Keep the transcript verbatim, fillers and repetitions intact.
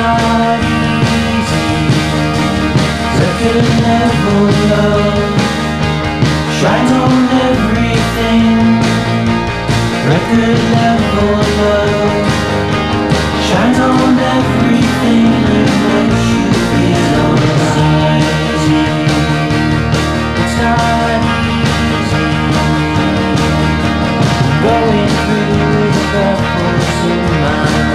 not easy. Record level low, shines on everything. Record level low, shines on everything that makes you feel anxiety. It's not easy going through the battles in my